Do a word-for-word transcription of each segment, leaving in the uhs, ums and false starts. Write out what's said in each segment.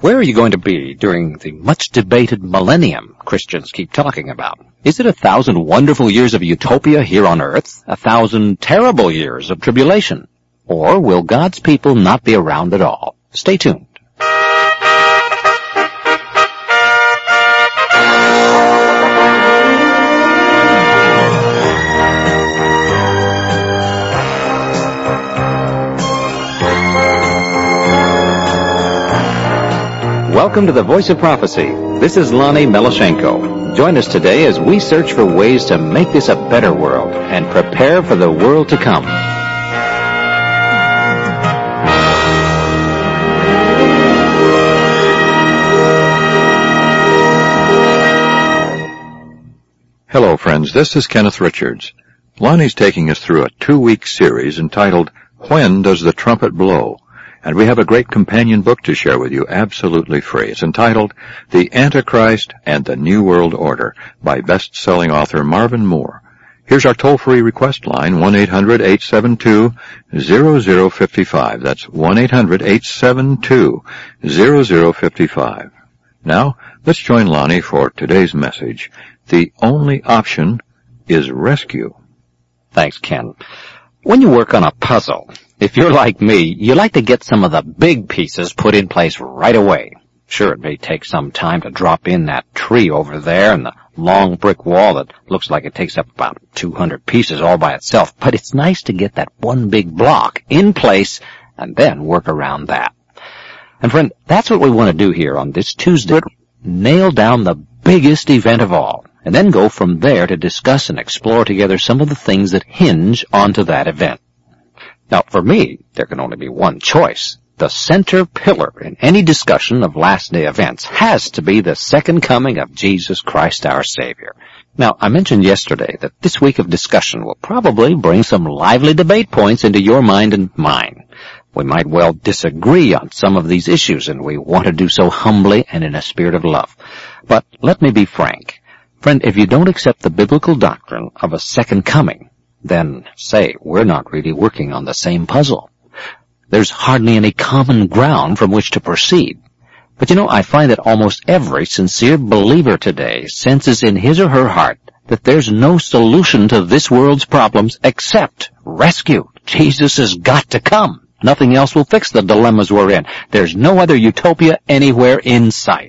Where are you going to be during the much-debated millennium Christians keep talking about? Is it a thousand wonderful years of utopia here on earth? A thousand terrible years of tribulation? Or will God's people not be around at all? Stay tuned. Welcome to the Voice of Prophecy. This is Lonnie Melashenko. Join us today as we search for ways to make this a better world and prepare for the world to come. Hello, friends. This is Kenneth Richards. Lonnie's taking us through a two-week series entitled, When Does the Trumpet Blow? And we have a great companion book to share with you absolutely free. It's entitled The Antichrist and the New World Order by best-selling author Marvin Moore. Here's our toll-free request line, one eight hundred eight seven two zero zero five five. That's one eight hundred eight seven two zero zero five five. Now, let's join Lonnie for today's message. The only option is rescue. Thanks, Ken. When you work on a puzzle, if you're like me, you like to get some of the big pieces put in place right away. Sure, it may take some time to drop in that tree over there and the long brick wall that looks like it takes up about two hundred pieces all by itself, but it's nice to get that one big block in place and then work around that. And friend, that's what we want to do here on this Tuesday. Nail down the biggest event of all, and then go from there to discuss and explore together some of the things that hinge onto that event. Now, for me, there can only be one choice. The center pillar in any discussion of last-day events has to be the second coming of Jesus Christ our Savior. Now, I mentioned yesterday that this week of discussion will probably bring some lively debate points into your mind and mine. We might well disagree on some of these issues, and we want to do so humbly and in a spirit of love. But let me be frank. Friend, if you don't accept the biblical doctrine of a second coming, then say we're not really working on the same puzzle. There's hardly any common ground from which to proceed. But you know, I find that almost every sincere believer today senses in his or her heart that there's no solution to this world's problems except rescue. Jesus has got to come. Nothing else will fix the dilemmas we're in. There's no other utopia anywhere in sight.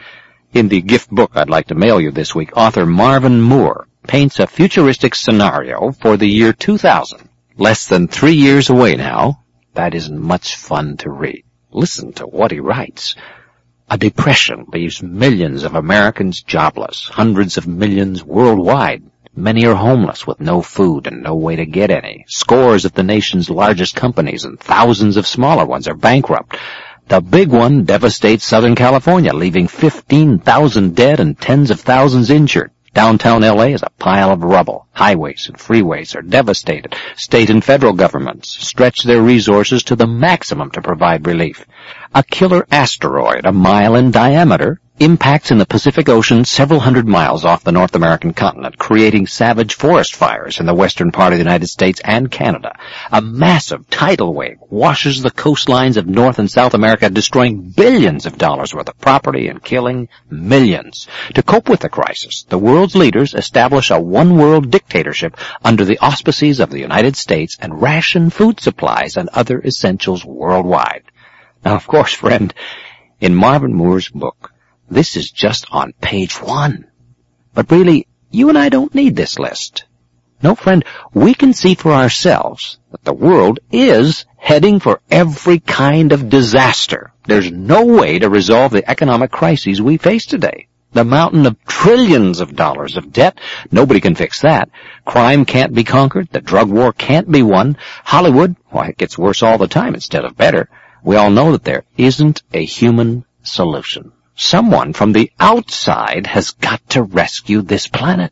In the gift book I'd like to mail you this week, author Marvin Moore paints a futuristic scenario for the year two thousand. Less than three years away now. That isn't much fun to read. Listen to what he writes. A depression leaves millions of Americans jobless, hundreds of millions worldwide. Many are homeless with no food and no way to get any. Scores of the nation's largest companies and thousands of smaller ones are bankrupt. The big one devastates Southern California, leaving fifteen thousand dead and tens of thousands injured. Downtown L A is a pile of rubble. Highways and freeways are devastated. State and federal governments stretch their resources to the maximum to provide relief. A killer asteroid, a mile in diameter, impacts in the Pacific Ocean several hundred miles off the North American continent, creating savage forest fires in the western part of the United States and Canada. A massive tidal wave washes the coastlines of North and South America, destroying billions of dollars worth of property and killing millions. To cope with the crisis, the world's leaders establish a one-world dictatorship under the auspices of the United States and ration food supplies and other essentials worldwide. Now, of course, friend, in Marvin Moore's book, this is just on page one. But really, you and I don't need this list. No, friend, we can see for ourselves that the world is heading for every kind of disaster. There's no way to resolve the economic crises we face today. The mountain of trillions of dollars of debt, nobody can fix that. Crime can't be conquered. The drug war can't be won. Hollywood, why, it gets worse all the time instead of better. We all know that there isn't a human solution. Someone from the outside has got to rescue this planet.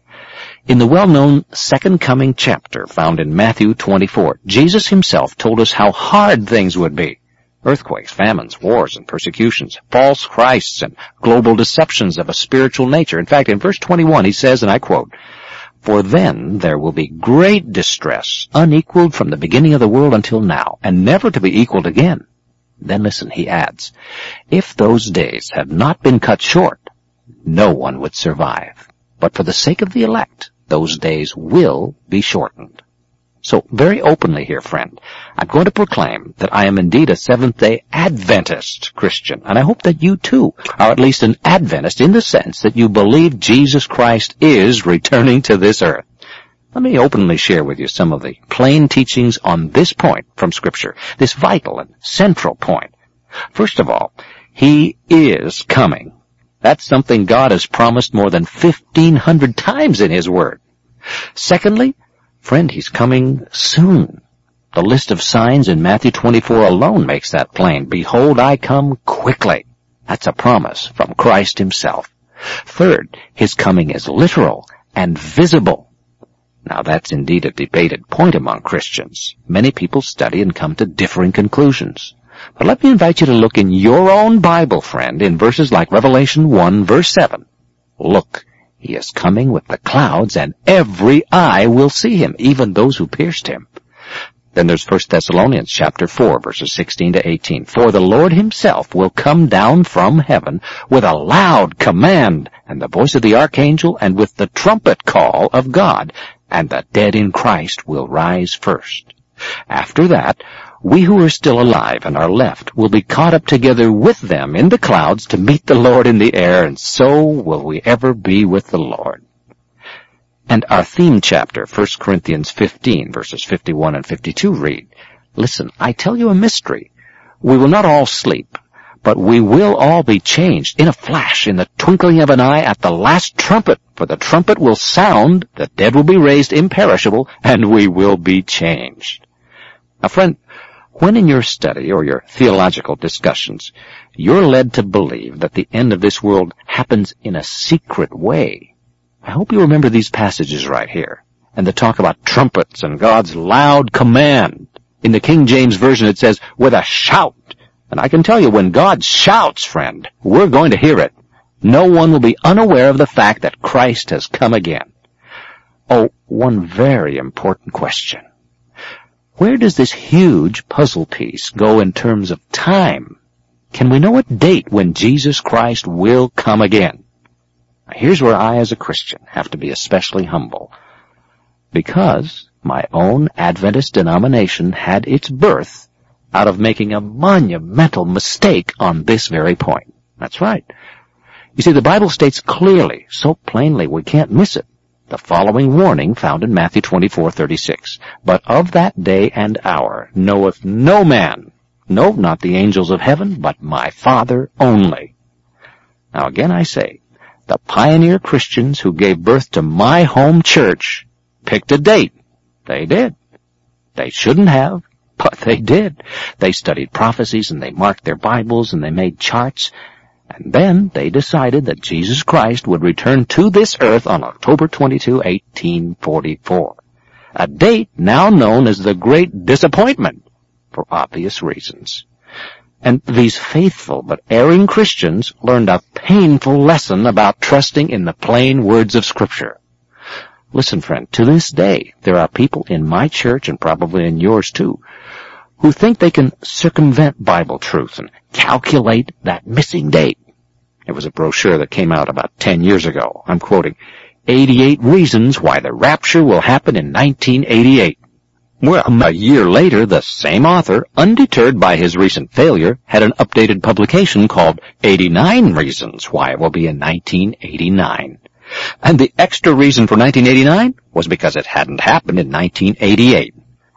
In the well-known Second Coming chapter found in Matthew twenty-four, Jesus himself told us how hard things would be. Earthquakes, famines, wars, and persecutions, false Christs, and global deceptions of a spiritual nature. In fact, in verse twenty-one, he says, and I quote, "For then there will be great distress, unequaled from the beginning of the world until now, and never to be equaled again. Then listen, he adds, if those days had not been cut short, no one would survive. But for the sake of the elect, those days will be shortened. So, very openly here, friend, I'm going to proclaim that I am indeed a Seventh-day Adventist Christian, and I hope that you too are at least an Adventist in the sense that you believe Jesus Christ is returning to this earth. Let me openly share with you some of the plain teachings on this point from Scripture, this vital and central point. First of all, He is coming. That's something God has promised more than fifteen hundred times in His Word. Secondly, friend, He's coming soon. The list of signs in Matthew twenty-four alone makes that plain. Behold, I come quickly. That's a promise from Christ Himself. Third, His coming is literal and visible. Now that's indeed a debated point among Christians. Many people study and come to differing conclusions. But let me invite you to look in your own Bible, friend, in verses like Revelation one, verse seven. Look, He is coming with the clouds, and every eye will see Him, even those who pierced Him. Then there's First Thessalonians chapter four, verses sixteen to eighteen. For the Lord Himself will come down from heaven with a loud command, and the voice of the archangel, and with the trumpet call of God, and the dead in Christ will rise first. After that, we who are still alive and are left will be caught up together with them in the clouds to meet the Lord in the air, and so will we ever be with the Lord. And our theme chapter, First Corinthians fifteen, verses fifty-one and fifty-two read, Listen, I tell you a mystery. We will not all sleep, but we will all be changed in a flash, in the twinkling of an eye, at the last trumpet. For the trumpet will sound, the dead will be raised imperishable, and we will be changed. Now, friend, when in your study or your theological discussions, you're led to believe that the end of this world happens in a secret way, I hope you remember these passages right here, and the talk about trumpets and God's loud command. In the King James Version it says, with a shout. And I can tell you, when God shouts, friend, we're going to hear it. No one will be unaware of the fact that Christ has come again. Oh, one very important question. Where does this huge puzzle piece go in terms of time? Can we know a date when Jesus Christ will come again? Now, here's where I, as a Christian, have to be especially humble. Because my own Adventist denomination had its birth out of making a monumental mistake on this very point. That's right. You see, the Bible states clearly, so plainly we can't miss it, the following warning found in Matthew twenty-four thirty-six. But of that day and hour knoweth no man, no, not the angels of heaven, but my Father only. Now again I say, the pioneer Christians who gave birth to my home church picked a date. They did. They shouldn't have, but they did. They studied prophecies and they marked their Bibles and they made charts. And then they decided that Jesus Christ would return to this earth on October twenty-second, eighteen forty-four. A date now known as the Great Disappointment, for obvious reasons. And these faithful but erring Christians learned a painful lesson about trusting in the plain words of Scripture. Listen, friend, to this day, there are people in my church, and probably in yours too, who think they can circumvent Bible truth and calculate that missing date. It was a brochure that came out about ten years ago. I'm quoting, eighty-eight reasons why the rapture will happen in nineteen eighty-eight. Well, a year later, the same author, undeterred by his recent failure, had an updated publication called eighty-nine Reasons Why It Will Be in nineteen eighty-nine. And the extra reason for nineteen eighty-nine was because it hadn't happened in nineteen eighty-eight.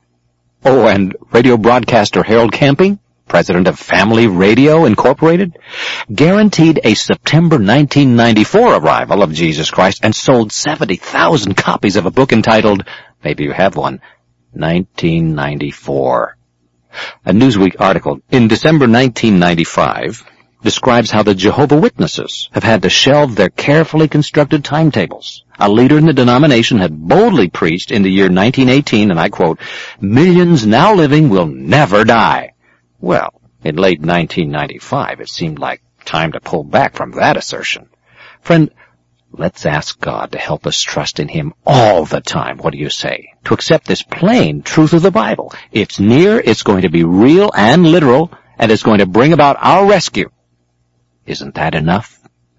Oh, and radio broadcaster Harold Camping, president of Family Radio Incorporated, guaranteed a September nineteen ninety-four arrival of Jesus Christ and sold seventy thousand copies of a book entitled, maybe you have one, nineteen ninety-four. A Newsweek article in December nineteen ninety-five describes how the Jehovah's Witnesses have had to shelve their carefully constructed timetables. A leader in the denomination had boldly preached in the year nineteen eighteen, and I quote, millions now living will never die. Well, in late nineteen ninety-five, it seemed like time to pull back from that assertion. Friend, let's ask God to help us trust in Him all the time. What do you say? To accept this plain truth of the Bible. It's near, it's going to be real and literal, and is going to bring about our rescue. Isn't that enough?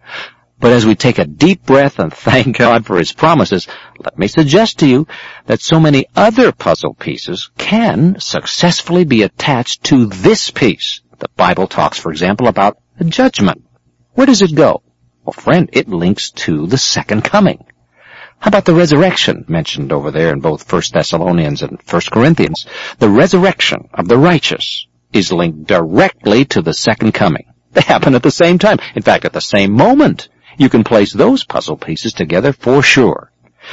But as we take a deep breath and thank God for His promises, let me suggest to you that so many other puzzle pieces can successfully be attached to this piece. The Bible talks, for example, about the judgment. Where does it go? Well, friend, it links to the second coming. How about the resurrection mentioned over there in both First Thessalonians and First Corinthians? The resurrection of the righteous is linked directly to the second coming. They happen at the same time. In fact, at the same moment. You can place those puzzle pieces together for sure.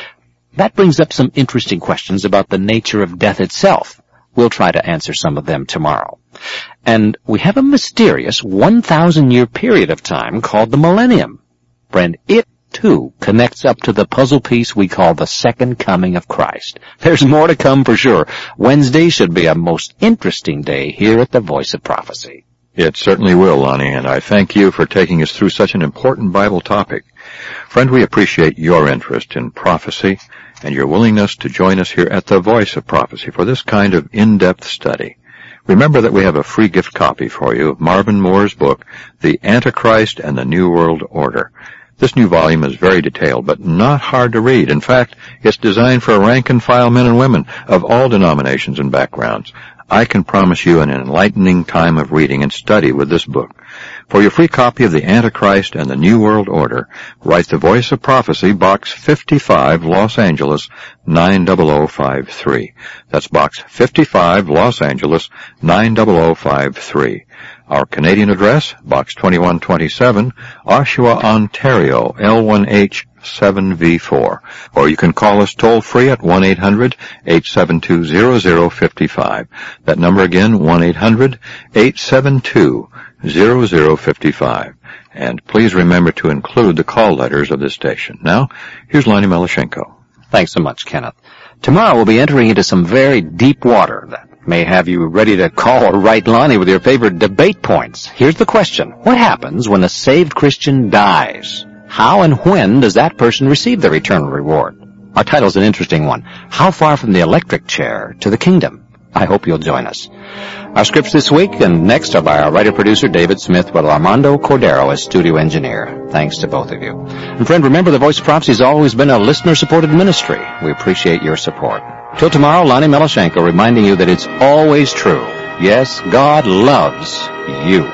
That brings up some interesting questions about the nature of death itself. We'll try to answer some of them tomorrow. And we have a mysterious one thousand year period of time called the millennium. Friend, it too connects up to the puzzle piece we call the second coming of Christ. There's more to come for sure. Wednesday should be a most interesting day here at the Voice of Prophecy. It certainly will, Lonnie, and I thank you for taking us through such an important Bible topic. Friend, we appreciate your interest in prophecy and your willingness to join us here at the Voice of Prophecy for this kind of in-depth study. Remember that we have a free gift copy for you of Marvin Moore's book, The Antichrist and the New World Order. This new volume is very detailed, but not hard to read. In fact, it's designed for rank-and-file men and women of all denominations and backgrounds. I can promise you an enlightening time of reading and study with this book. For your free copy of The Antichrist and the New World Order, write the Voice of Prophecy, Box fifty-five, Los Angeles, nine zero zero five three. That's Box fifty-five, Los Angeles, nine zero zero five three. Our Canadian address, Box twenty-one twenty-seven, Oshawa, Ontario, L one H seven V four. Or you can call us toll-free at one eight hundred, eight seven two, zero zero five five. That number again, one eight hundred, eight seven two, zero zero five five. And please remember to include the call letters of this station. Now, here's Lonnie Melashenko. Thanks so much, Kenneth. Tomorrow we'll be entering into some very deep water that may have you ready to call or write Lonnie with your favorite debate points. Here's the question. What happens when a saved Christian dies? How and when does that person receive their eternal reward? Our title's an interesting one. How far from the electric chair to the kingdom? I hope you'll join us. Our scripts this week and next are by our writer-producer David Smith with Armando Cordero as studio engineer. Thanks to both of you. And friend, remember the Voice of Prophecy has always been a listener-supported ministry. We appreciate your support. Till tomorrow, Lonnie Melashenko reminding you that it's always true. Yes, God loves you.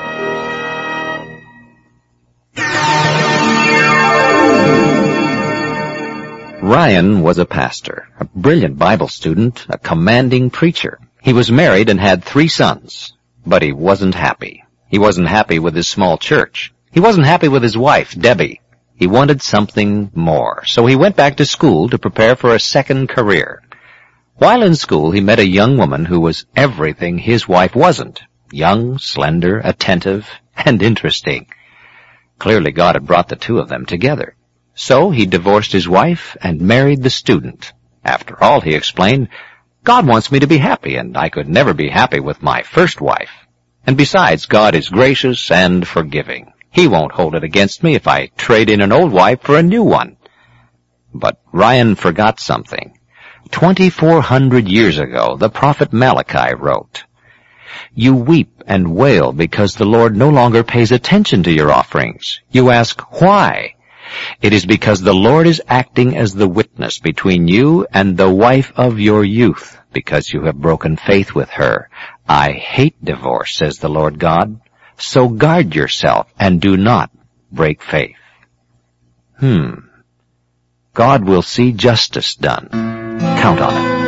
Ryan was a pastor, a brilliant Bible student, a commanding preacher. He was married and had three sons, but he wasn't happy. He wasn't happy with his small church. He wasn't happy with his wife, Debbie. He wanted something more, so he went back to school to prepare for a second career. While in school, he met a young woman who was everything his wife wasn't. Young, slender, attentive, and interesting. Clearly God had brought the two of them together. So he divorced his wife and married the student. After all, he explained, God wants me to be happy, and I could never be happy with my first wife. And besides, God is gracious and forgiving. He won't hold it against me if I trade in an old wife for a new one. But Ryan forgot something. Twenty-four hundred years ago, the prophet Malachi wrote, You weep and wail because the Lord no longer pays attention to your offerings. You ask, why? It is because the Lord is acting as the witness between you and the wife of your youth, because you have broken faith with her. I hate divorce, says the Lord God. So guard yourself and do not break faith. Hmm. God will see justice done. Count on it.